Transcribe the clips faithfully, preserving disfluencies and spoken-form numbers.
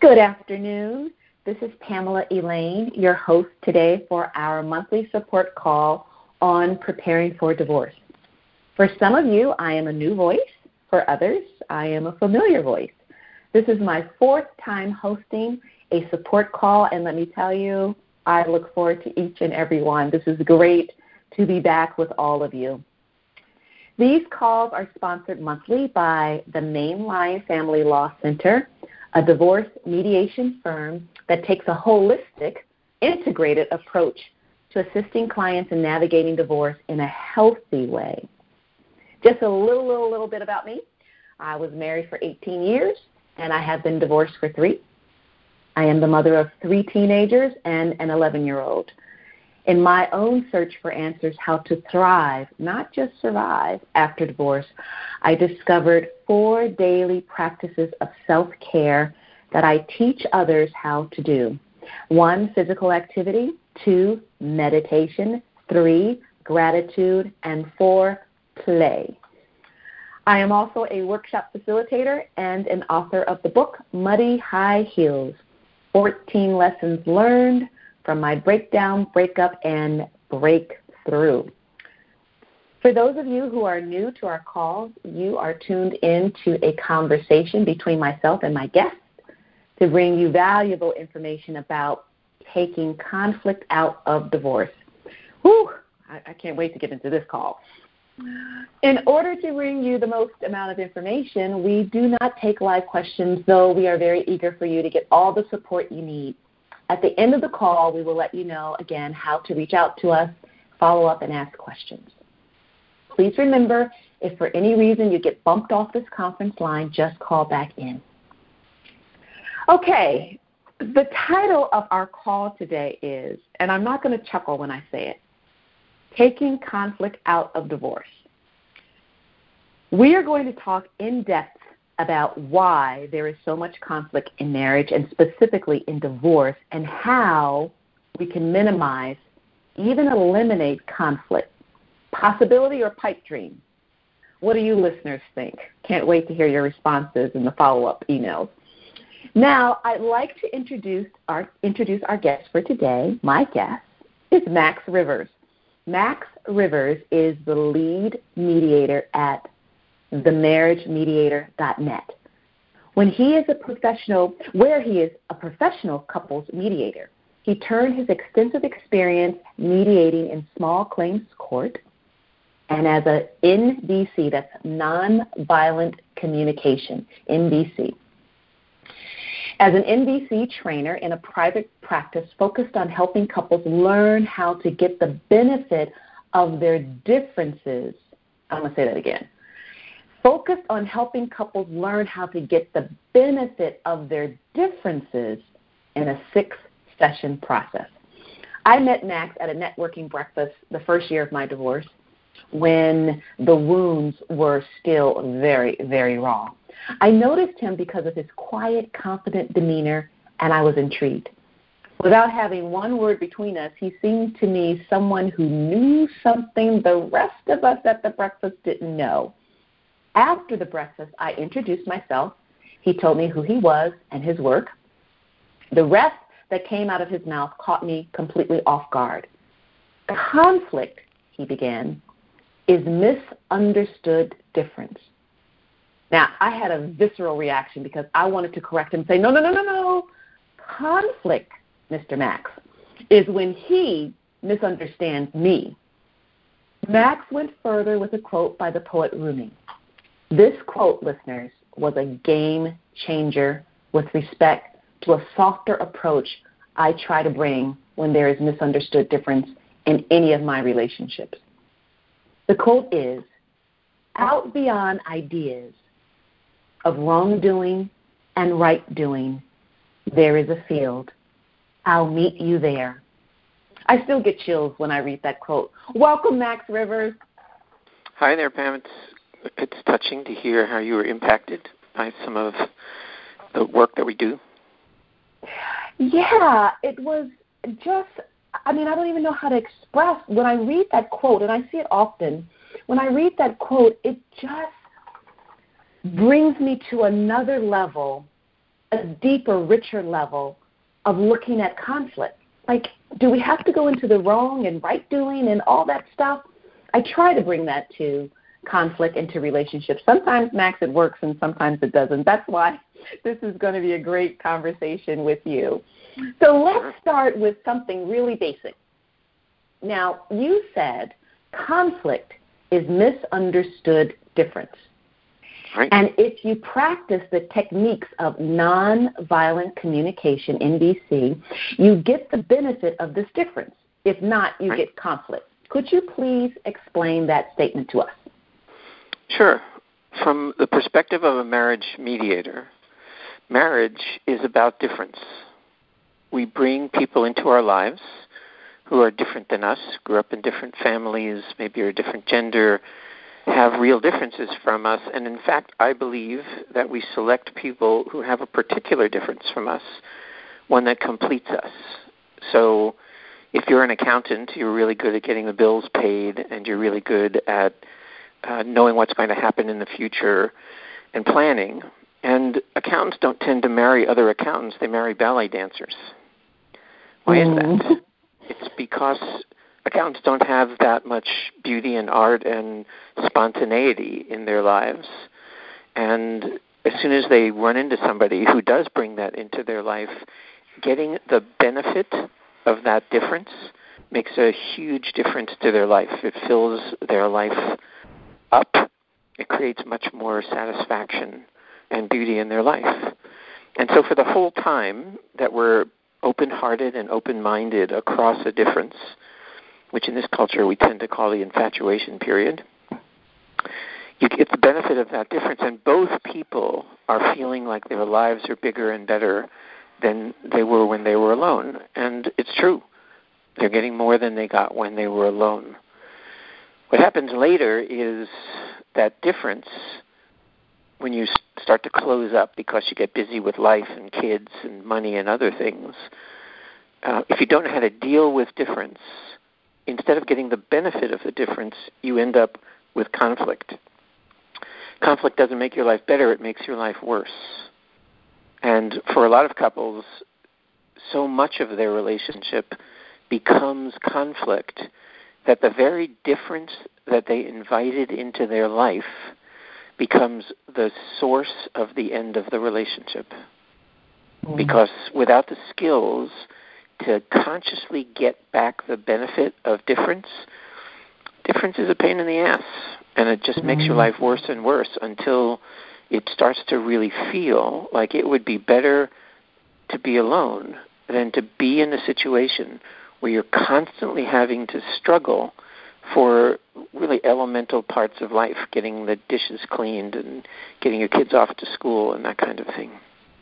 Good afternoon. This is Pamela Elaine, your host today for our monthly support call on preparing for divorce. For some of you, I am a new voice. For others, I am a familiar voice. This is my fourth time hosting a support call, and let me tell you, I look forward to each and every one. This is great to be back with all of you. These calls are sponsored monthly by the Mainline Family Law Center, a divorce mediation firm that takes a holistic, integrated approach to assisting clients in navigating divorce in a healthy way. Just a little, little, little bit about me. I was married for eighteen years, and I have been divorced for three. I am the mother of three teenagers and an eleven-year-old. In my own search for answers how to thrive, not just survive, after divorce, I discovered four daily practices of self-care that I teach others how to do. One, physical activity. Two, meditation. Three, gratitude. And four, play. I am also a workshop facilitator and an author of the book, Muddy High Heels, fourteen Lessons Learned from My Breakdown, Breakup, and Breakthrough. For those of you who are new to our calls, you are tuned in to a conversation between myself and my guest to bring you valuable information about taking conflict out of divorce. Whew, I, I can't wait to get into this call. In order to bring you the most amount of information, we do not take live questions, though we are very eager for you to get all the support you need. At the end of the call, we will let you know, again, how to reach out to us, follow up, and ask questions. Please remember, if for any reason you get bumped off this conference line, just call back in. Okay, the title of our call today is, and I'm not going to chuckle when I say it, Taking Conflict Out of Divorce. We are going to talk in depth about why there is so much conflict in marriage and specifically in divorce, and how we can minimize, even eliminate conflict. Possibility or pipe dream? What do you listeners think? Can't wait to hear your responses in the follow-up emails. Now, I'd like to introduce our introduce our guest for today. My guest is Max Rivers. Max Rivers is the lead mediator at the marriage mediator dot net. When he is a professional, where he is a professional couples mediator, he turned his extensive experience mediating in small claims court and as a N V C, that's nonviolent communication, N V C. As an N V C trainer in a private practice focused on helping couples learn how to get the benefit of their differences. I'm going to say that again. Focused on helping couples learn how to get the benefit of their differences in a six-session process. I met Max at a networking breakfast the first year of my divorce when the wounds were still very, very raw. I noticed him because of his quiet, confident demeanor, and I was intrigued. Without having one word between us, he seemed to me someone who knew something the rest of us at the breakfast didn't know. After the breakfast, I introduced myself. He told me who he was and his work. The rest that came out of his mouth caught me completely off guard. Conflict, he began, is misunderstood difference. Now, I had a visceral reaction because I wanted to correct him and say, no, no, no, no, no. Conflict, Mister Max, is when he misunderstands me. Max went further with a quote by the poet Rumi. This quote, listeners, was a game changer with respect to a softer approach I try to bring when there is misunderstood difference in any of my relationships. The quote is, out beyond ideas of wrongdoing and right doing, there is a field. I'll meet you there. I still get chills when I read that quote. Welcome, Max Rivers. Hi there, Pam. It's It's touching to hear how you were impacted by some of the work that we do. Yeah, it was just, I mean, I don't even know how to express. When I read that quote, and I see it often, when I read that quote, it just brings me to another level a deeper, richer level of looking at conflict. Like, do we have to go into the wrong and right doing and all that stuff? I try to bring that to conflict, into relationships. Sometimes, Max, it works, and sometimes it doesn't. That's why this is going to be a great conversation with you. So let's start with something really basic. Now, you said conflict is misunderstood difference. Right. And if you practice the techniques of nonviolent communication, N V C, you get the benefit of this difference. If not, you right. get conflict. Could you please explain that statement to us? Sure. From the perspective of a marriage mediator, marriage is about difference. We bring people into our lives who are different than us, grew up in different families, maybe are a different gender, have real differences from us. And in fact, I believe that we select people who have a particular difference from us, one that completes us. So if you're an accountant, you're really good at getting the bills paid, and you're really good at uh, knowing what's going to happen in the future and planning. And accountants don't tend to marry other accountants. They marry ballet dancers. Why mm. is that? It's because accountants don't have that much beauty and art and spontaneity in their lives. And as soon as they run into somebody who does bring that into their life, getting the benefit of that difference makes a huge difference to their life. It fills their life up. It creates much more satisfaction and beauty in their life. And so for the whole time that we're open-hearted and open-minded across a difference, which in this culture we tend to call the infatuation period, you get the benefit of that difference, and both people are feeling like their lives are bigger and better than they were when they were alone. And it's true. They're getting more than they got when they were alone. What happens later is that difference, when you start to close up because you get busy with life and kids and money and other things, uh, if you don't know how to deal with difference, instead of getting the benefit of the difference, you end up with conflict. Conflict doesn't make your life better, it makes your life worse. And for a lot of couples, so much of their relationship becomes conflict that the very difference that they invited into their life becomes the source of the end of the relationship. Mm. Because without the skills to consciously get back the benefit of difference, difference is a pain in the ass. And it just mm. makes your life worse and worse until it starts to really feel like it would be better to be alone than to be in a situation where you're constantly having to struggle for really elemental parts of life, getting the dishes cleaned and getting your kids off to school and that kind of thing.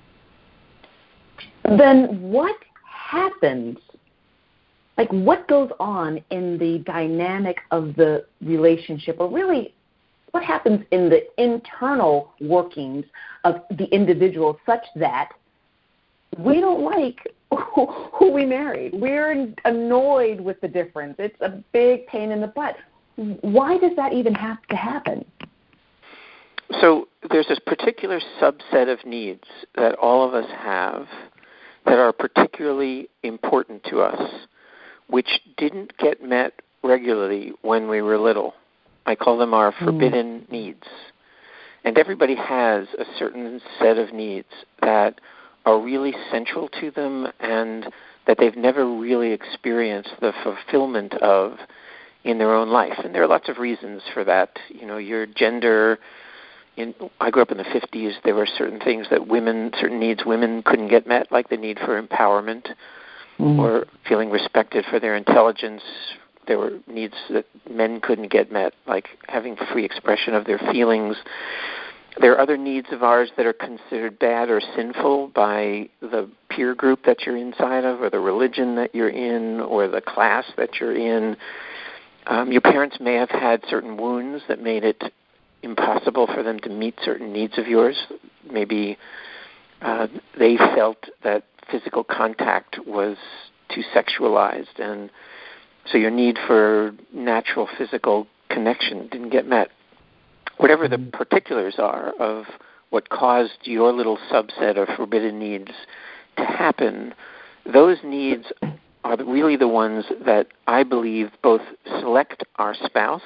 Then what happens? Like, what goes on in the dynamic of the relationship, or really what happens in the internal workings of the individual such that we don't like who, who we married? We're annoyed with the difference. It's a big pain in the butt. Why does that even have to happen? So there's this particular subset of needs that all of us have that are particularly important to us, which didn't get met regularly when we were little. I call them our forbidden mm. needs. And everybody has a certain set of needs that are really central to them and that they've never really experienced the fulfillment of in their own life. And there are lots of reasons for that. You know, your gender. In, I grew up in the fifties. There were certain things that women, certain needs women couldn't get met, like the need for empowerment mm. or feeling respected for their intelligence. There were needs that men couldn't get met, like having free expression of their feelings. There are other needs of ours that are considered bad or sinful by the peer group that you're inside of, or the religion that you're in, or the class that you're in. Um, your parents may have had certain wounds that made it impossible for them to meet certain needs of yours. Maybe uh, they felt that physical contact was too sexualized, and so your need for natural physical connection didn't get met. Whatever the particulars are of what caused your little subset of forbidden needs to happen, those needs are really the ones that I believe both select our spouse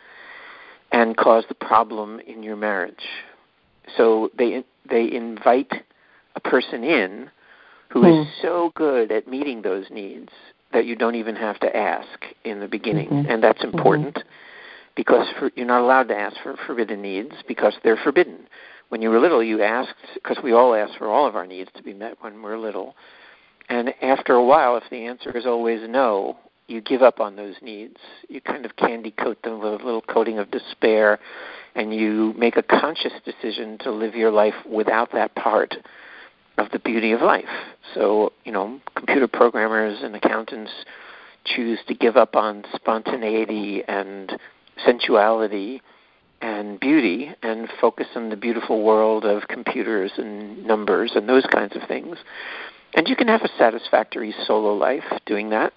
and cause the problem in your marriage. So they they invite a person in who mm. is so good at meeting those needs that you don't even have to ask in the beginning. Mm-hmm. And that's important mm-hmm. because for, you're not allowed to ask for forbidden needs because they're forbidden. When you were little, you asked, because we all ask for all of our needs to be met when we're little. And after a while, if the answer is always no, you give up on those needs. You kind of candy coat them with a little coating of despair, and you make a conscious decision to live your life without that part of the beauty of life. So, you know, computer programmers and accountants choose to give up on spontaneity and sensuality and beauty and focus on the beautiful world of computers and numbers and those kinds of things. And you can have a satisfactory solo life doing that.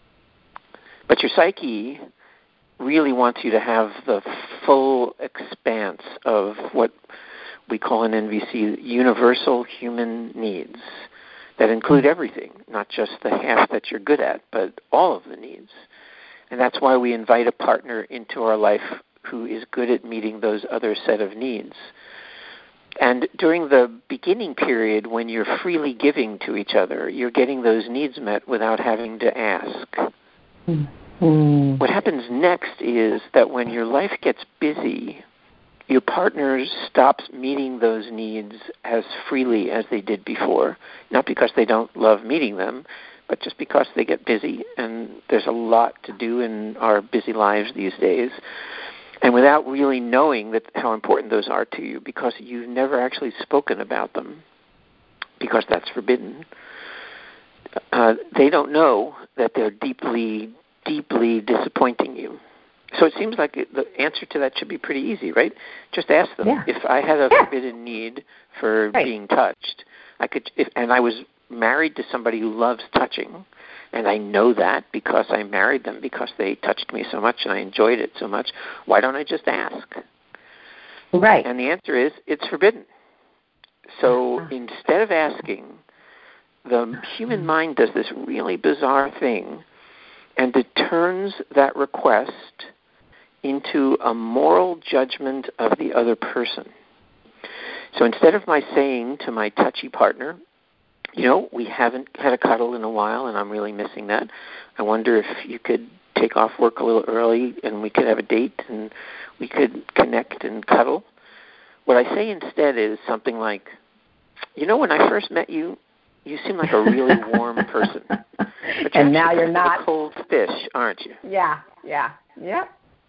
But your psyche really wants you to have the full expanse of what we call in N V C universal human needs that include everything, not just the half that you're good at, but all of the needs. And that's why we invite a partner into our life who is good at meeting those other set of needs. And during the beginning period, when you're freely giving to each other, you're getting those needs met without having to ask. Mm-hmm. What happens next is that when your life gets busy, your partner stops meeting those needs as freely as they did before, not because they don't love meeting them, but just because they get busy, and there's a lot to do in our busy lives these days. And without really knowing that how important those are to you, because you've never actually spoken about them, because that's forbidden, uh, they don't know that they're deeply, deeply disappointing you. So it seems like the answer to that should be pretty easy, right? Just ask them. Yeah. If I had a yeah. forbidden need for right. being touched, I could, if, and I was married to somebody who loves touching, and I know that because I married them because they touched me so much and I enjoyed it so much, why don't I just ask? Right. And the answer is, it's forbidden. So uh-huh. instead of asking, the human mind does this really bizarre thing, and it turns that request into a moral judgment of the other person. So instead of my saying to my touchy partner, you know, we haven't had a cuddle in a while, and I'm really missing that. I wonder if you could take off work a little early, and we could have a date, and we could connect and cuddle. What I say instead is something like, you know, when I first met you, you seemed like a really warm person. But you're and now you're not. A cold fish, aren't you? Yeah, yeah, yeah.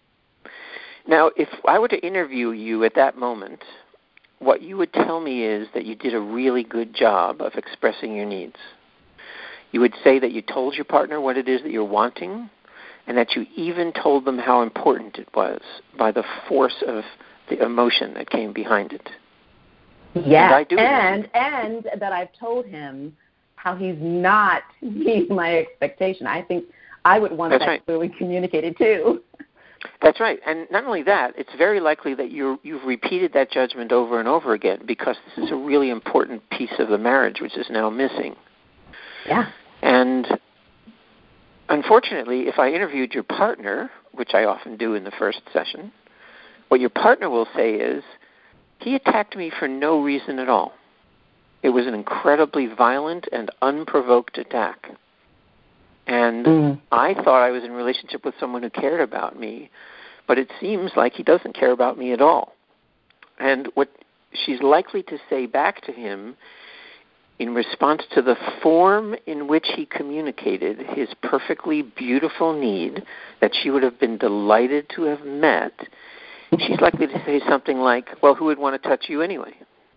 Now, if I were to interview you at that moment, what you would tell me is that you did a really good job of expressing your needs. You would say that you told your partner what it is that you're wanting, and that you even told them how important it was by the force of the emotion that came behind it. Yeah, and I do and, and that I've told him how he's not meeting my expectation. I think I would want That's that right. clearly communicated too. That's right. And not only that, it's very likely that you're, you've repeated that judgment over and over again because this is a really important piece of the marriage which is now missing. Yeah. And unfortunately, if I interviewed your partner, which I often do in the first session, what your partner will say is, he attacked me for no reason at all. It was an incredibly violent and unprovoked attack. And mm. I thought I was in a relationship with someone who cared about me, but it seems like he doesn't care about me at all. And what she's likely to say back to him in response to the form in which he communicated his perfectly beautiful need that she would have been delighted to have met, she's likely to say something like, well, who would want to touch you anyway?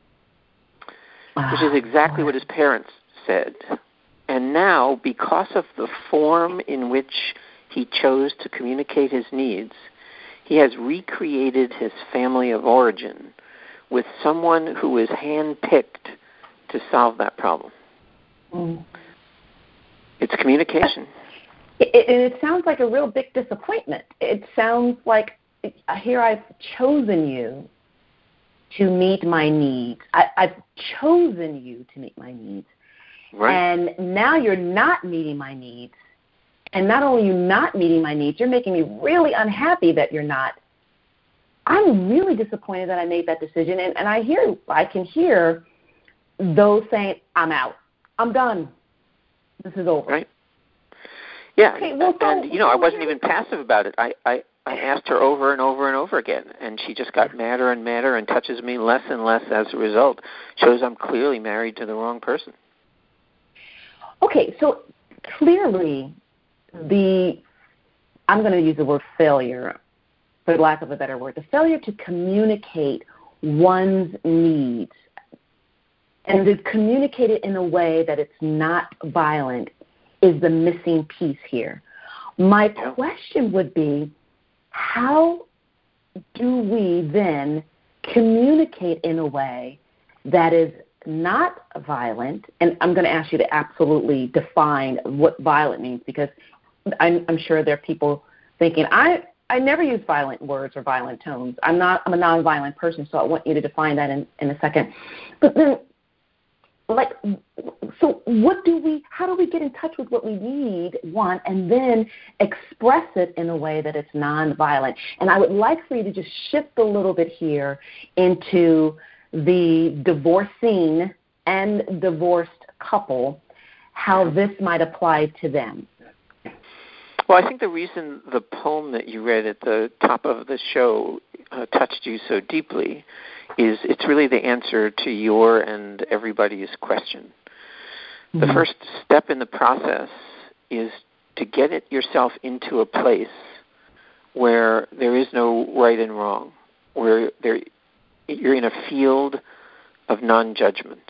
Which is exactly what his parents said. And now, because of the form in which he chose to communicate his needs, he has recreated his family of origin with someone who was handpicked to solve that problem. Mm. It's communication. It, it, it sounds like a real big disappointment. It sounds like, here I've chosen you to meet my needs. I, I've chosen you to meet my needs. Right. And now you're not meeting my needs. And not only are you not meeting my needs, you're making me really unhappy that you're not. I'm really disappointed that I made that decision. And, and I hear, I can hear those saying, I'm out. I'm done. This is over. Right. Yeah. Okay, well, so, and, you know, I wasn't even passive about it. I, I, I asked her over and over and over again, and she just got madder and madder and touches me less and less as a result. Shows I'm clearly married to the wrong person. Okay, so clearly the, I'm going to use the word failure, for lack of a better word, the failure to communicate one's needs and to communicate it in a way that it's not violent is the missing piece here. My question would be, how do we then communicate in a way that is not violent? And I'm going to ask you to absolutely define what violent means, because I'm, I'm sure there are people thinking, I, I never use violent words or violent tones. I'm not. I'm a nonviolent person, so I want you to define that in, in a second. But then, like, so what do we, how do we get in touch with what we need, one, and then express it in a way that it's nonviolent? And I would like for you to just shift a little bit here into the divorcing and divorced couple, how this might apply to them. Well, I think the reason the poem that you read at the top of the show uh, touched you so deeply is it's really the answer to your and everybody's question. Mm-hmm. The first step in the process is to get it yourself into a place where there is no right and wrong, where there you're in a field of non-judgment.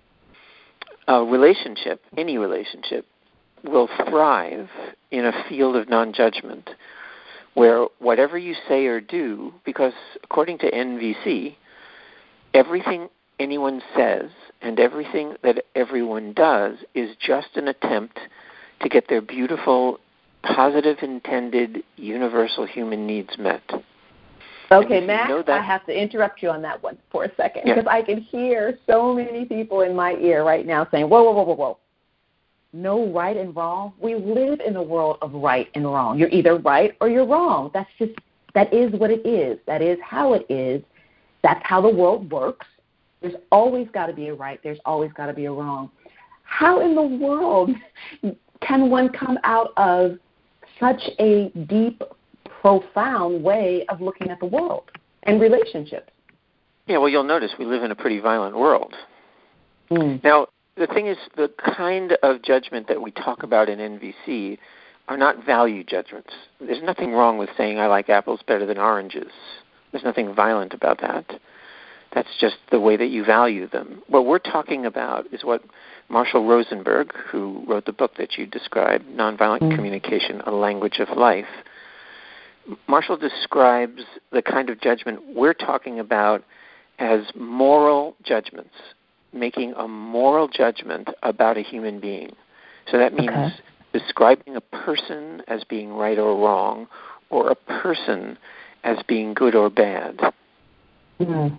A relationship, any relationship, will thrive in a field of non-judgment where whatever you say or do, because according to N V C, everything anyone says and everything that everyone does is just an attempt to get their beautiful, positive intended, universal human needs met. Okay, Matt, you know I have to interrupt you on that one for a second, because yeah. I can hear so many people in my ear right now saying, whoa, whoa, whoa, whoa, whoa. No right and wrong. We live in a world of right and wrong. You're either right or you're wrong. That's just, that is what it is. That is how it is. That's how the world works. There's always got to be a right. There's always got to be a wrong. How in the world can one come out of such a deep, profound way of looking at the world and relationships? Yeah, well, you'll notice we live in a pretty violent world. Mm. Now, the thing is, the kind of judgment that we talk about in N V C are not value judgments. There's nothing wrong with saying I like apples better than oranges. There's nothing violent about that. That's just the way that you value them. What we're talking about is what Marshall Rosenberg, who wrote the book that you described, Nonviolent mm. Communication, A Language of Life, Marshall describes the kind of judgment we're talking about as moral judgments, making a moral judgment about a human being. So that means okay. describing a person as being right or wrong, or a person as being good or bad. Mm-hmm.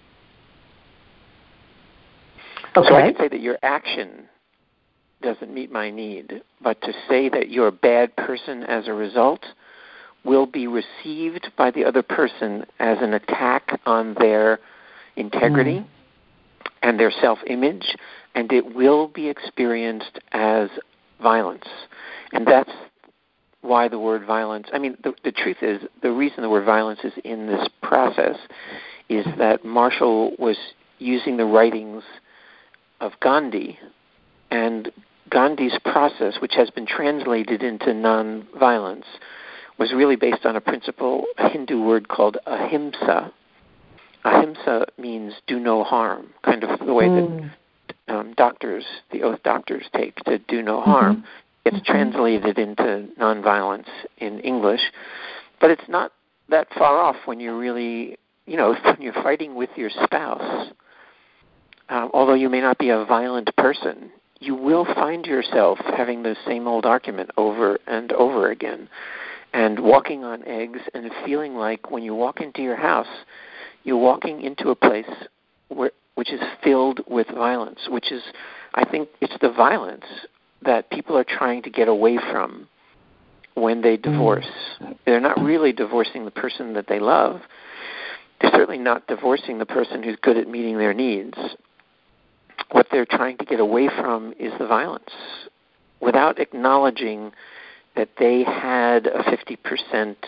Okay. So I can say that your action doesn't meet my need, but to say that you're a bad person as a result will be received by the other person as an attack on their integrity mm. and their self-image, and it will be experienced as violence. And that's why the word violence, I mean, the, the truth is, the reason the word violence is in this process is that Marshall was using the writings of Gandhi, and Gandhi's process, which has been translated into nonviolence, was really based on a principle, a Hindu word called ahimsa. Ahimsa means do no harm, kind of the way mm. that um, doctors, the oath doctors take to do no harm. Mm-hmm. It's mm-hmm. translated into nonviolence in English, but it's not that far off when you're really, you know, when you're fighting with your spouse. Um, although you may not be a violent person, you will find yourself having the same old argument over and over again, and walking on eggs and feeling like when you walk into your house, you're walking into a place where, which is filled with violence, which is, I think it's the violence that people are trying to get away from when they divorce. Mm. They're not really divorcing the person that they love. They're certainly not divorcing the person who's good at meeting their needs. What they're trying to get away from is the violence, without acknowledging that they had a fifty percent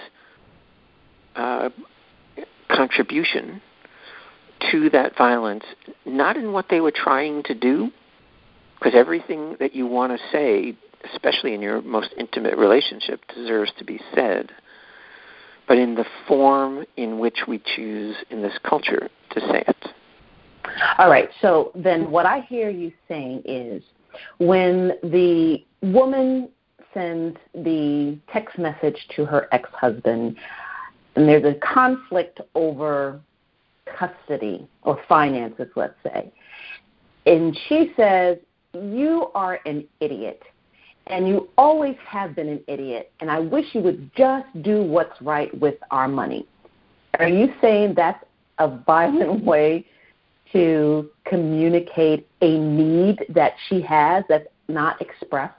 uh, contribution to that violence, not in what they were trying to do, because everything that you want to say, especially in your most intimate relationship, deserves to be said, but in the form in which we choose in this culture to say it. All right, so then what I hear you saying is when the woman sends the text message to her ex-husband and there's a conflict over custody or finances, let's say, and she says, you are an idiot, and you always have been an idiot, and I wish you would just do what's right with our money. Are you saying that's a violent way to communicate a need that she has that's not expressed?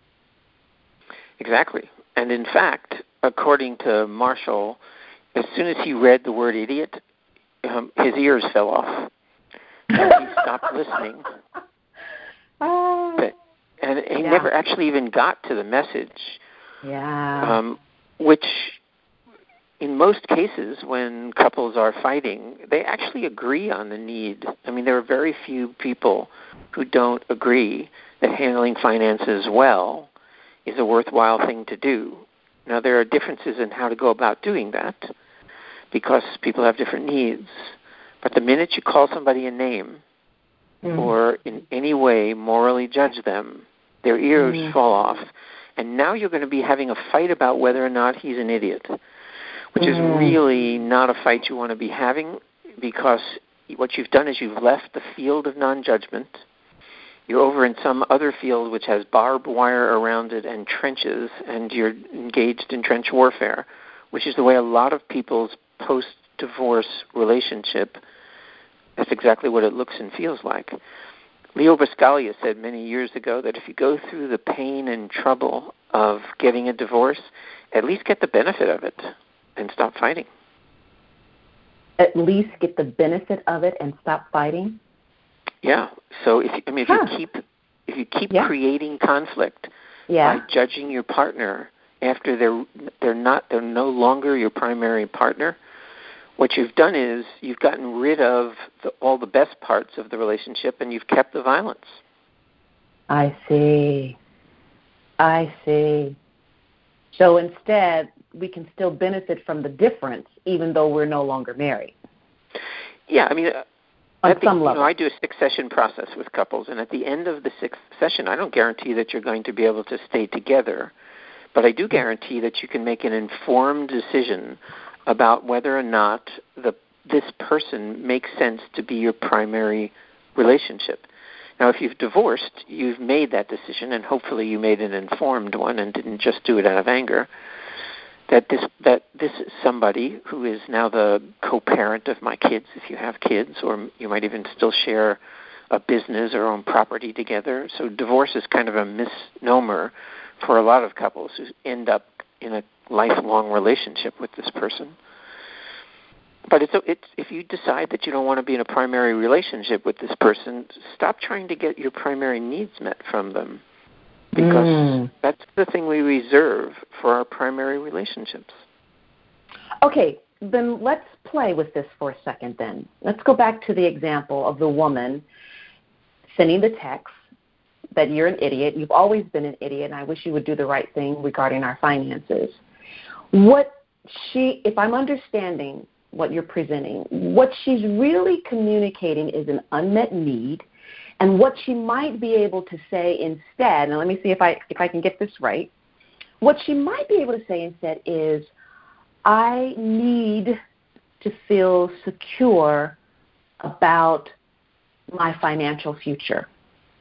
Exactly. And in fact, according to Marshall, as soon as he read the word idiot, um, his ears fell off. And he stopped listening. Oh. But, and he yeah. never actually even got to the message. Yeah. Um, which, in most cases, when couples are fighting, they actually agree on the need. I mean, there are very few people who don't agree that handling finances well is a worthwhile thing to do. Now, there are differences in how to go about doing that because people have different needs. But the minute you call somebody a name mm. or in any way morally judge them, their ears mm. fall off. And now you're going to be having a fight about whether or not he's an idiot, which mm. is really not a fight you want to be having, because what you've done is you've left the field of non-judgment. You're over in some other field which has barbed wire around it and trenches, and you're engaged in trench warfare, which is the way a lot of people's post-divorce relationship, that's exactly what it looks and feels like. Leo Buscaglia said many years ago that if you go through the pain and trouble of getting a divorce, at least get the benefit of it and stop fighting. At least get the benefit of it and stop fighting? Yeah. So if I mean if huh. you keep if you keep yeah. creating conflict yeah. by judging your partner after they're they're not they're no longer your primary partner, what you've done is you've gotten rid of the, all the best parts of the relationship, and you've kept the violence. I see. I see. So instead, we can still benefit from the difference, even though we're no longer married. Yeah, I mean, uh, on the, some level. You know, I do a six-session process with couples, and at the end of the sixth session, I don't guarantee that you're going to be able to stay together, but I do guarantee that you can make an informed decision about whether or not the this person makes sense to be your primary relationship. Now, if you've divorced, you've made that decision, and hopefully you made an informed one and didn't just do it out of anger, that this that this is somebody who is now the co-parent of my kids, if you have kids, or you might even still share a business or own property together. So divorce is kind of a misnomer for a lot of couples who end up in a lifelong relationship with this person. But it's, it's if you decide that you don't want to be in a primary relationship with this person, stop trying to get your primary needs met from them, because mm. that's the thing we reserve for our primary relationships. Okay, then let's play with this for a second then. Let's go back to the example of the woman sending the text that you're an idiot, you've always been an idiot, and I wish you would do the right thing regarding our finances. What she, if I'm understanding what you're presenting, what she's really communicating is an unmet need, and what she might be able to say instead, now let me see if I if I can get this right, what she might be able to say instead is, I need to feel secure about my financial future.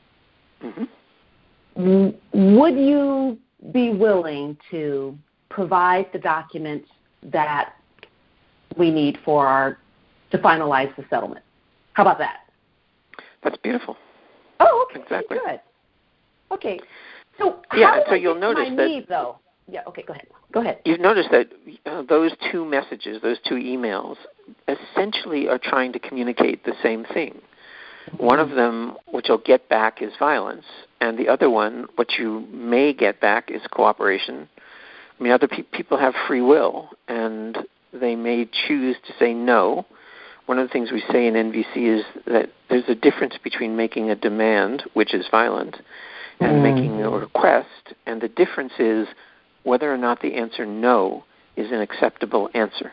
Mm-hmm. Would you be willing to provide the documents that we need for our to finalize the settlement. How about that? That's beautiful. Oh, okay. Exactly. Good. Okay. So yeah, how do so I you'll get notice my that need, though? Yeah, okay, go ahead. Go ahead. You've noticed that uh, those two messages, those two emails, essentially are trying to communicate the same thing. Mm-hmm. One of them, which you'll get back, is violence, and the other one, what you may get back, is cooperation. I mean, other pe- people have free will, and they may choose to say no. One of the things we say in N V C is that there's a difference between making a demand, which is violent, and mm-hmm. making a request, and the difference is whether or not the answer no is an acceptable answer.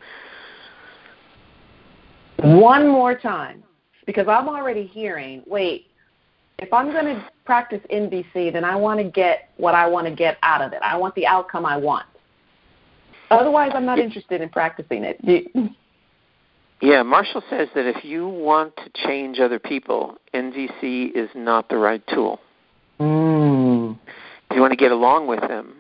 One more time, because I'm already hearing, wait, if I'm going to practice N V C, then I want to get what I want to get out of it. I want the outcome I want. Otherwise, I'm not interested in practicing it. Yeah, Marshall says that if you want to change other people, N V C is not the right tool. Mm. If you want to get along with them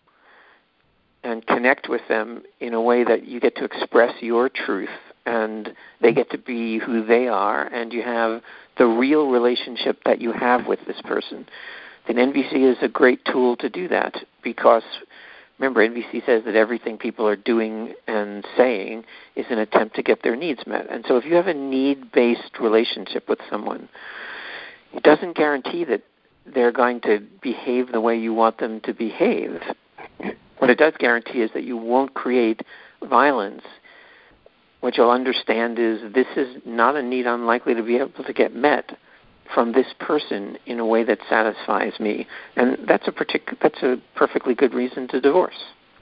and connect with them in a way that you get to express your truth and they get to be who they are and you have the real relationship that you have with this person, then N V C is a great tool to do that because, remember, N V C says that everything people are doing and saying is an attempt to get their needs met. And so if you have a need-based relationship with someone, it doesn't guarantee that they're going to behave the way you want them to behave. What it does guarantee is that you won't create violence. What you'll understand is this is not a need I'm likely to be able to get met from this person in a way that satisfies me. And that's a partic- that's a perfectly good reason to divorce.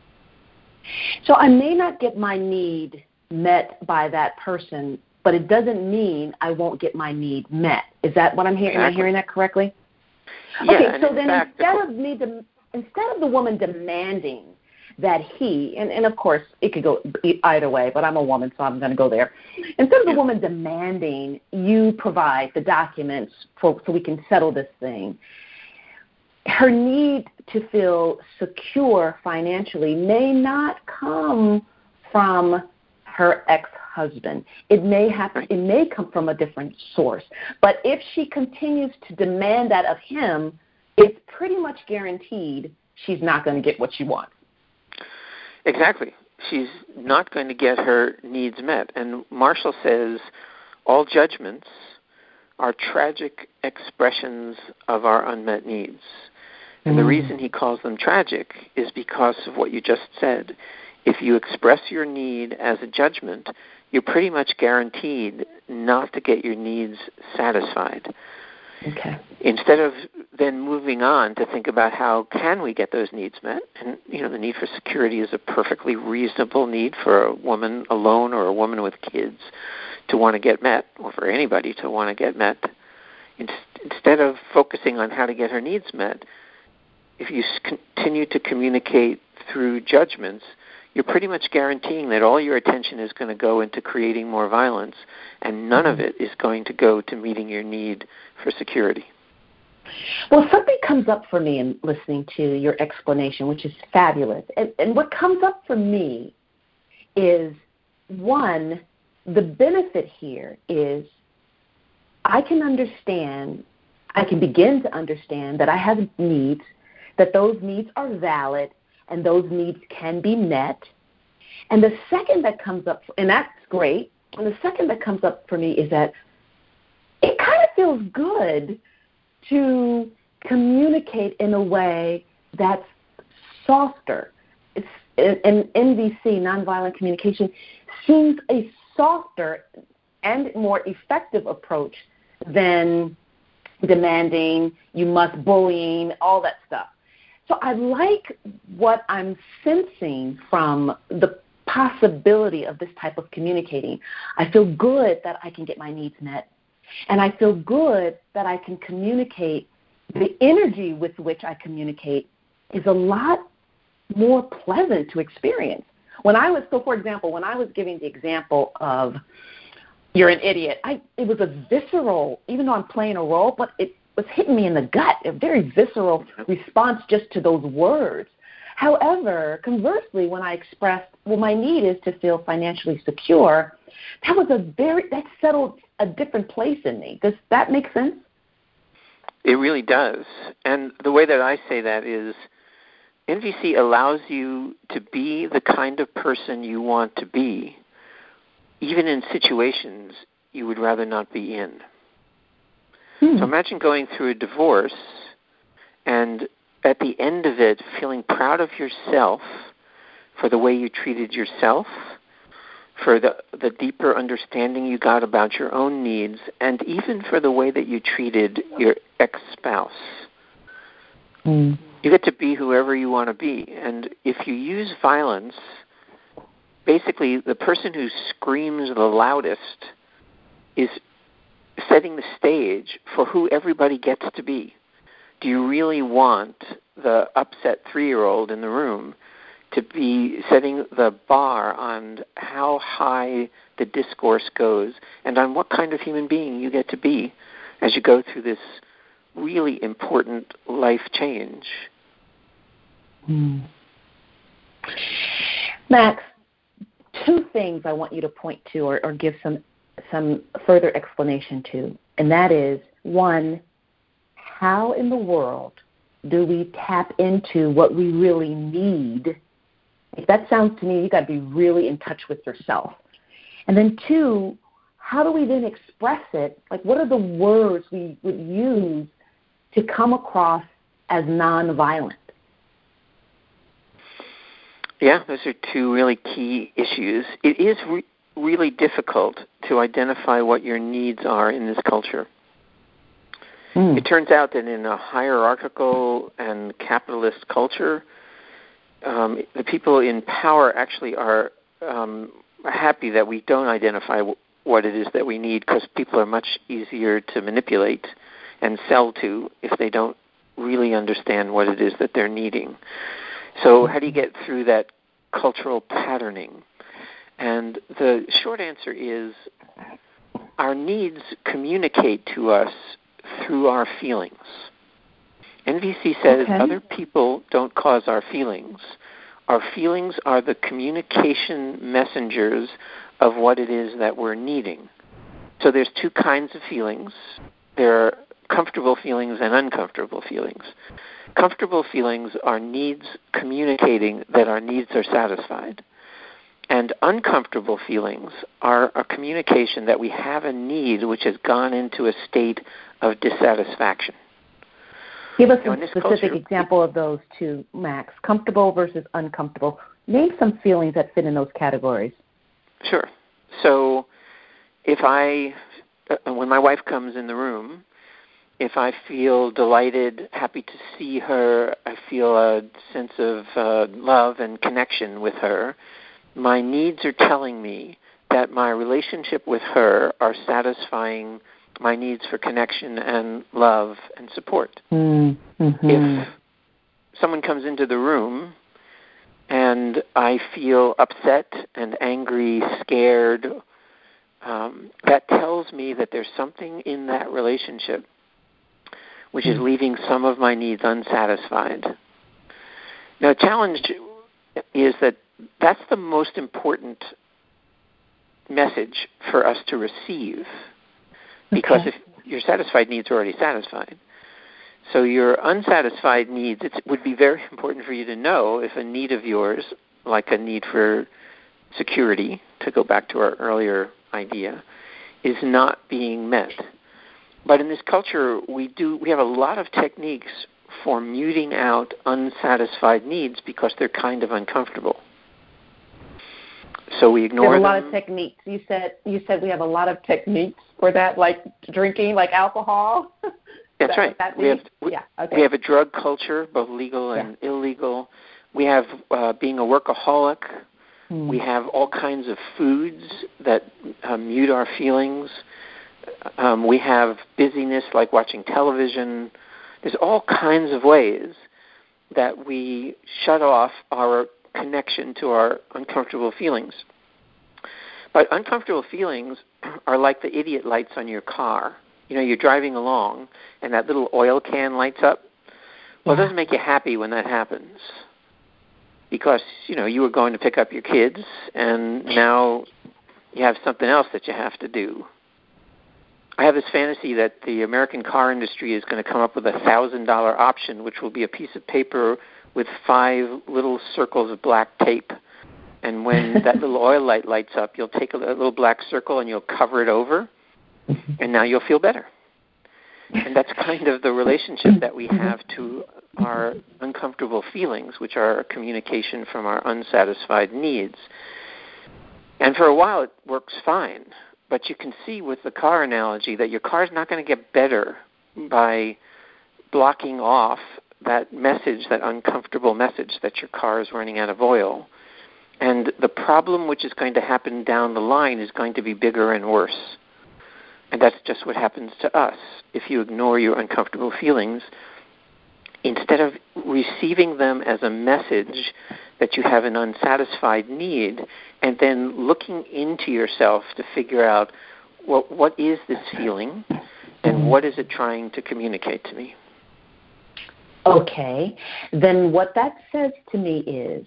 So I may not get my need met by that person, but it doesn't mean I won't get my need met. Is that what I'm hearing? Exactly. Am I hearing that correctly? Yeah, okay, so then fact, instead of me, de- instead of the woman demanding that he, and, and of course it could go either way, but I'm a woman, so I'm going to go there. Instead of the yeah. woman demanding you provide the documents for, so we can settle this thing, her need to feel secure financially may not come from her ex-husband. It may happen. It may come from a different source. But if she continues to demand that of him, it's pretty much guaranteed she's not going to get what she wants. Exactly. She's not going to get her needs met. And Marshall says all judgments are tragic expressions of our unmet needs. And mm. the reason he calls them tragic is because of what you just said. If you express your need as a judgment, you're pretty much guaranteed not to get your needs satisfied. Okay. Instead of then moving on to think about how can we get those needs met, and you know the need for security is a perfectly reasonable need for a woman alone or a woman with kids to want to get met, or for anybody to want to get met. Instead of focusing on how to get her needs met, if you continue to communicate through judgments, you're pretty much guaranteeing that all your attention is going to go into creating more violence, and none of it is going to go to meeting your need for security. Well, something comes up for me in listening to your explanation, which is fabulous. And, and what comes up for me is, one, the benefit here is I can understand, I can begin to understand that I have needs, that those needs are valid, and those needs can be met. And the second that comes up, and that's great, and the second that comes up for me is that it kind of feels good to communicate in a way that's softer. It's, and N V C, nonviolent communication, seems a softer and more effective approach than demanding, you must, bullying, all that stuff. So I like what I'm sensing from the possibility of this type of communicating. I feel good that I can get my needs met, and I feel good that I can communicate. The energy with which I communicate is a lot more pleasant to experience. When I was, so for example, when I was giving the example of you're an idiot, I, it was a visceral, even though I'm playing a role, but it was hitting me in the gut, a very visceral response just to those words. However, conversely, when I expressed, well, my need is to feel financially secure, that was a very, that settled a different place in me. Does that make sense? It really does. And the way that I say that is N V C allows you to be the kind of person you want to be, even in situations you would rather not be in. Hmm. So imagine going through a divorce and at the end of it feeling proud of yourself for the way you treated yourself, for the, the deeper understanding you got about your own needs, and even for the way that you treated your ex-spouse. Mm. You get to be whoever you want to be. And if you use violence, basically the person who screams the loudest is setting the stage for who everybody gets to be. Do you really want the upset three-year-old in the room to be setting the bar on how high the discourse goes and on what kind of human being you get to be as you go through this really important life change? Hmm. Max, two things I want you to point to or, or give some some further explanation to, and that is, one, how in the world do we tap into what we really need? If that sounds to me, you got to be really in touch with yourself. And then two, how do we then express it? Like, what are the words we would use to come across as nonviolent? Yeah, those are two really key issues. It is re- really difficult to identify what your needs are in this culture. Mm. It turns out that in a hierarchical and capitalist culture, um, the people in power actually are um, happy that we don't identify w- what it is that we need, because people are much easier to manipulate and sell to if they don't really understand what it is that they're needing. So how do you get through that cultural patterning? And the short answer is our needs communicate to us through our feelings. N V C says okay. Other people don't cause our feelings. Our feelings are the communication messengers of what it is that we're needing. So there's two kinds of feelings. There are comfortable feelings and uncomfortable feelings. Comfortable feelings are needs communicating that our needs are satisfied. And uncomfortable feelings are a communication that we have a need which has gone into a state of dissatisfaction. Give us now, a specific culture, example of those two, Max. Comfortable versus uncomfortable. Name some feelings that fit in those categories. Sure. So if I, uh, when my wife comes in the room, if I feel delighted, happy to see her, I feel a sense of uh, love and connection with her, my needs are telling me that my relationship with her are satisfying my needs for connection and love and support. Mm-hmm. If someone comes into the room and I feel upset and angry, scared, um, that tells me that there's something in that relationship which is leaving some of my needs unsatisfied. Now, the challenge is that that's the most important message for us to receive, because okay. if your satisfied needs are already satisfied. So your unsatisfied needs, it would be very important for you to know if a need of yours, like a need for security, to go back to our earlier idea, is not being met. But in this culture, we do we have a lot of techniques for muting out unsatisfied needs because they're kind of uncomfortable. So we ignore them. We have a lot of techniques. You said you said we have a lot of techniques for that, like drinking, like alcohol. That's that right. That we have we, yeah, okay. we have a drug culture, both legal and yeah. illegal. We have uh, being a workaholic. Hmm. We have all kinds of foods that uh, mute our feelings. Um, we have busyness, like watching television. There's all kinds of ways that we shut off our connection to our uncomfortable feelings. But uncomfortable feelings are like the idiot lights on your car. You know, you're driving along, and that little oil can lights up. Well, yeah. It doesn't make you happy when that happens. because, you know, you were going to pick up your kids and now you have something else that you have to do. I have this fantasy that the American car industry is going to come up with a one thousand dollars option, which will be a piece of paper with five little circles of black tape. And when that little oil light lights up, you'll take a little black circle and you'll cover it over, and now you'll feel better. And that's kind of the relationship that we have to our uncomfortable feelings, which are a communication from our unsatisfied needs. And for a while it works fine. But you can see with the car analogy that your car's not going to get better by blocking off that message, that uncomfortable message that your car is running out of oil. And the problem which is going to happen down the line is going to be bigger and worse. And that's just what happens to us. If you ignore your uncomfortable feelings, instead of receiving them as a message that you have an unsatisfied need, and then looking into yourself to figure out what what is this feeling and what is it trying to communicate to me. Okay, then what that says to me is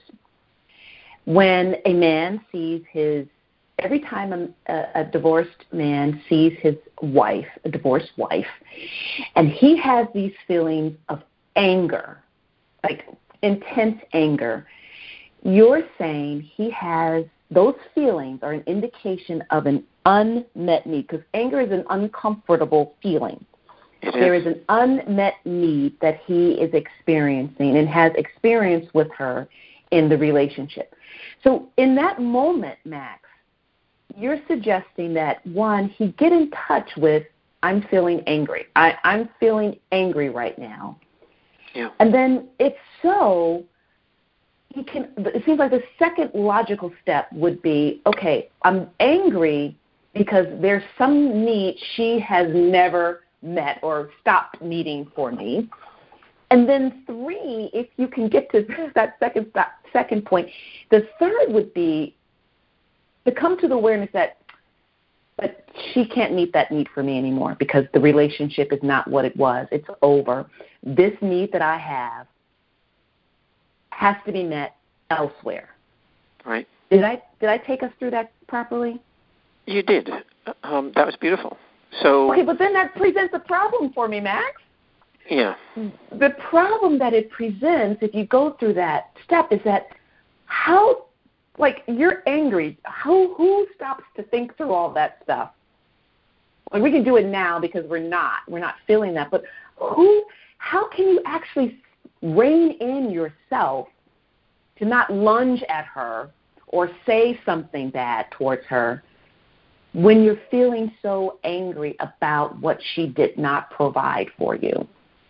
when a man sees his, every time a, a divorced man sees his wife, a divorced wife, and he has these feelings of anger, like intense anger, you're saying he has, those feelings are an indication of an unmet need, because anger is an uncomfortable feeling. It there is. is an unmet need that he is experiencing and has experienced with her in the relationship. So in that moment, Max, you're suggesting that, one, he get in touch with, I'm feeling angry. I, I'm feeling angry right now. Yeah. And then if so, he can, it seems like the second logical step would be, okay, I'm angry because there's some need she has never met or stopped meeting for me. And then three, if you can get to that second stop, second point, the third would be to come to the awareness that, but she can't meet that need for me anymore because the relationship is not what it was. It's over. This need that I have has to be met elsewhere. Right. Did I did I take us through that properly? You did. Um, that was beautiful. So. Okay, but then that presents a problem for me, Max. Yeah. The problem that it presents, if you go through that step, is that how, like, you're angry. How, who stops to think through all that stuff? Like, we can do it now because we're not. We're not feeling that. But who, how can you actually rein in yourself to not lunge at her or say something bad towards her when you're feeling so angry about what she did not provide for you?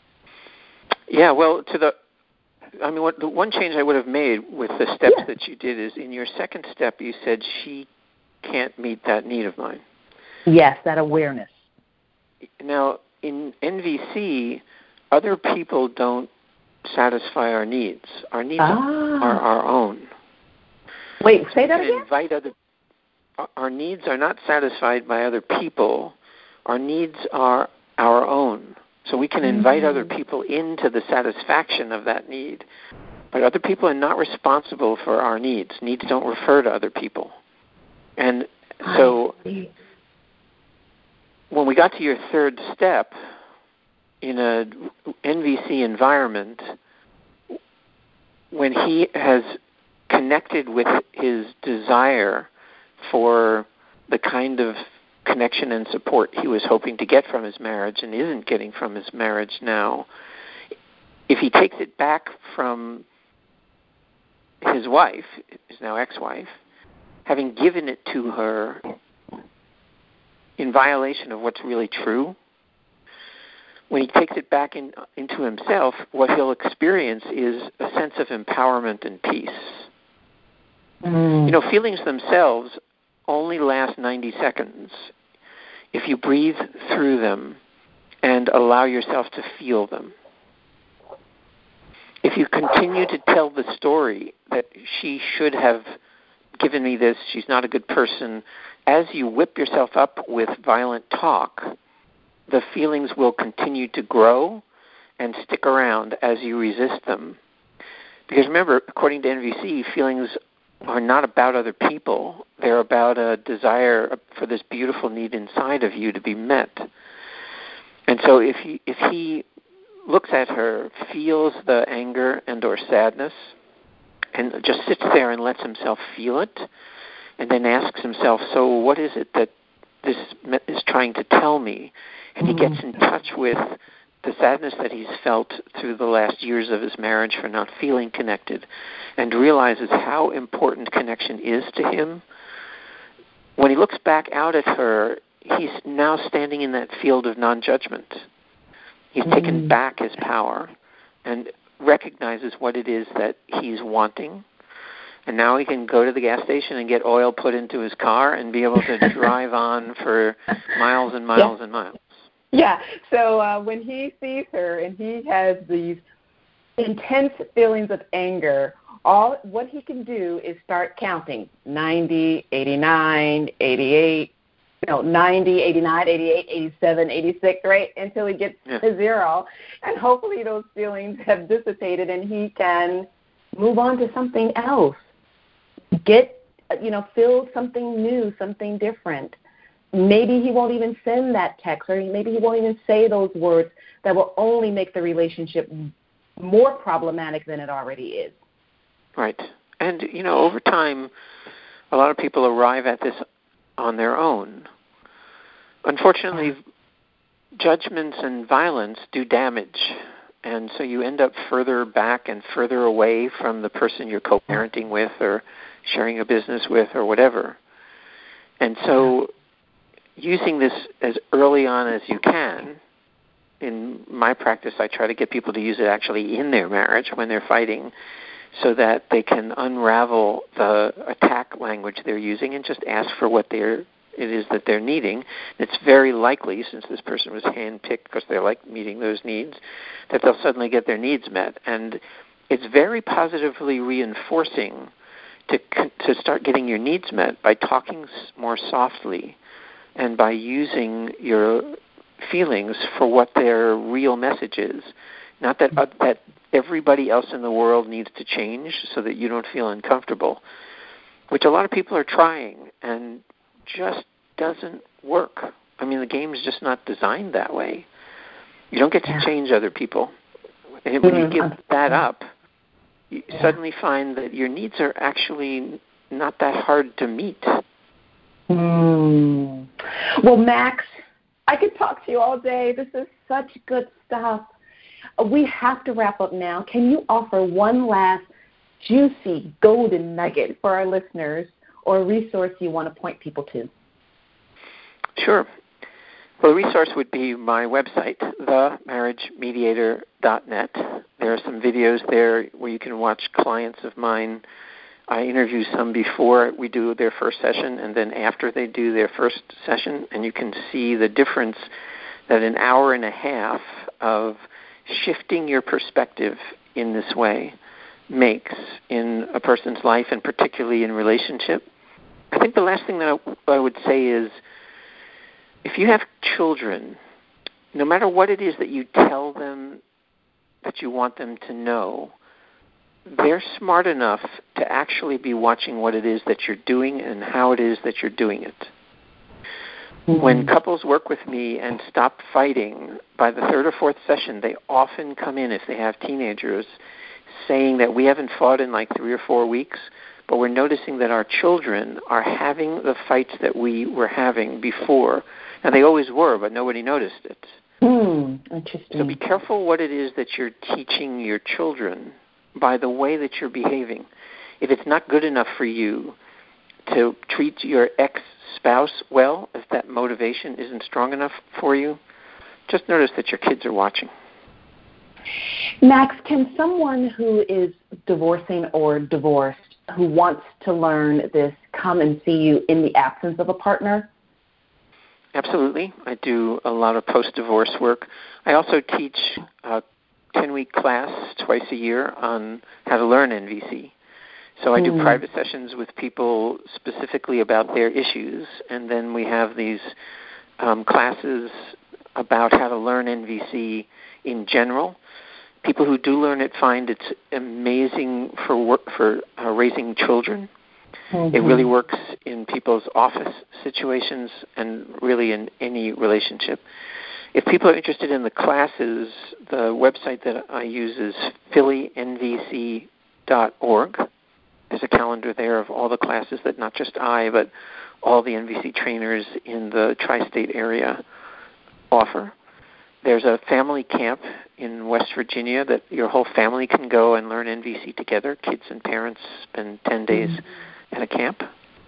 Yeah, well, to the, I mean, what, the one change I would have made with the steps yeah. that you did is in your second step, you said she can't meet that need of mine. Yes, that awareness. Now, in N V C, other people don't satisfy our needs. Our needs ah. are our own. Wait, so say that again? Invite other, our needs are not satisfied by other people. Our needs are our own. So we can invite mm-hmm. other people into the satisfaction of that need. But other people are not responsible for our needs. Needs don't refer to other people. And so when we got to your third step, in a N V C environment, when he has connected with his desire for the kind of connection and support he was hoping to get from his marriage and isn't getting from his marriage now, if he takes it back from his wife, his now ex-wife, having given it to her in violation of what's really true, when he takes it back in, into himself, what he'll experience is a sense of empowerment and peace. Mm. You know, feelings themselves only last ninety seconds if you breathe through them and allow yourself to feel them. If you continue to tell the story that she should have given me this, she's not a good person, as you whip yourself up with violent talk, the feelings will continue to grow and stick around as you resist them. Because remember, according to N V C, feelings are not about other people. They're about a desire for this beautiful need inside of you to be met. And so if he, if he looks at her, feels the anger and or sadness, and just sits there and lets himself feel it, and then asks himself, so what is it that this is trying to tell me? And he gets in touch with the sadness that he's felt through the last years of his marriage for not feeling connected, and realizes how important connection is to him. When he looks back out at her, he's now standing in that field of non-judgment. He's mm-hmm. taken back his power and recognizes what it is that he's wanting. And now he can go to the gas station and get oil put into his car and be able to drive on for miles and miles yeah. and miles. Yeah. So uh, when he sees her and he has these intense feelings of anger, all what he can do is start counting ninety, eighty-nine, eighty-eight, you know, ninety, eighty-nine, eighty-eight, eighty-seven, eighty-six, right, until he gets yeah. to zero. And hopefully those feelings have dissipated and he can move on to something else. Get, you know, feel something new, something different. Maybe he won't even send that text, or maybe he won't even say those words that will only make the relationship more problematic than it already is. Right. And, you know, over time, a lot of people arrive at this on their own. Unfortunately, judgments and violence do damage, and so you end up further back and further away from the person you're co-parenting with or sharing a business with or whatever. And so using this as early on as you can, in my practice I try to get people to use it actually in their marriage when they're fighting, so that they can unravel the attack language they're using and just ask for what they're, it is that they're needing. It's very likely, since this person was handpicked because they like meeting those needs, that they'll suddenly get their needs met. And it's very positively reinforcing to to start getting your needs met by talking more softly and by using your feelings for what their real message is. Not that uh, that everybody else in the world needs to change so that you don't feel uncomfortable, which a lot of people are trying and just doesn't work. I mean, the game is just not designed that way. You don't get to yeah. change other people. And when you give that up, you yeah. suddenly find that your needs are actually not that hard to meet. Mm. Well, Max, I could talk to you all day. This is such good stuff. We have to wrap up now. Can you offer one last juicy golden nugget for our listeners, or a resource you want to point people to? Sure. Well, the resource would be my website, the marriage mediator dot net. There are some videos there where you can watch clients of mine. I interview some before we do their first session and then after they do their first session, and you can see the difference that an hour and a half of shifting your perspective in this way makes in a person's life, and particularly in relationship. I think the last thing that I would say is, if you have children, no matter what it is that you tell them that you want them to know, they're smart enough to actually be watching what it is that you're doing and how it is that you're doing it. Mm-hmm. When couples work with me and stop fighting, by the third or fourth session, they often come in, if they have teenagers, saying that we haven't fought in like three or four weeks, but we're noticing that our children are having the fights that we were having before. And they always were, but nobody noticed it. Mm, interesting. So be careful what it is that you're teaching your children by the way that you're behaving. If it's not good enough for you to treat your ex-spouse well, if that motivation isn't strong enough for you, just notice that your kids are watching. Max, can someone who is divorcing or divorced, who wants to learn this, come and see you in the absence of a partner? Absolutely. I do a lot of post-divorce work. I also teach a ten-week class twice a year on how to learn N V C. So I do mm. private sessions with people specifically about their issues, and then we have these um, classes about how to learn N V C in general. people who do learn it find it's amazing for work, for uh, raising children. Mm-hmm. It really works in people's office situations and really in any relationship. If people are interested in the classes, the website that I use is philly n v c dot org. There's a calendar there of all the classes that not just I, but all the N V C trainers in the tri-state area offer. There's a family camp in West Virginia that your whole family can go and learn N V C together. Kids and parents spend ten days mm-hmm. at a camp.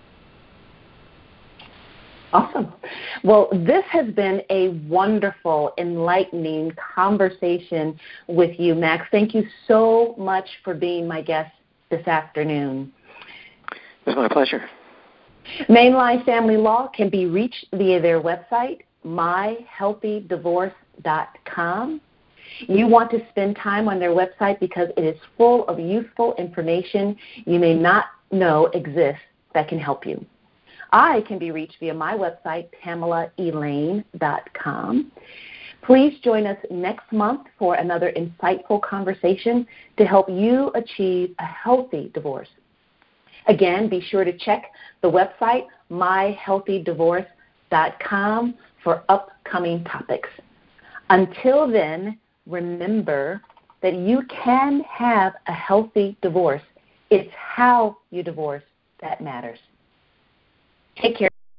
Awesome. Well, this has been a wonderful, enlightening conversation with you, Max. Thank you so much for being my guest this afternoon. It was my pleasure. Mainline Family Law can be reached via their website, my healthy divorce dot com. You want to spend time on their website because it is full of useful information you may not know exists that can help you. I can be reached via my website, pamela elaine dot com. Please join us next month for another insightful conversation to help you achieve a healthy divorce. Again, be sure to check the website, my healthy divorce dot com, for upcoming topics. Until then, remember that you can have a healthy divorce. It's how you divorce that matters. Take care.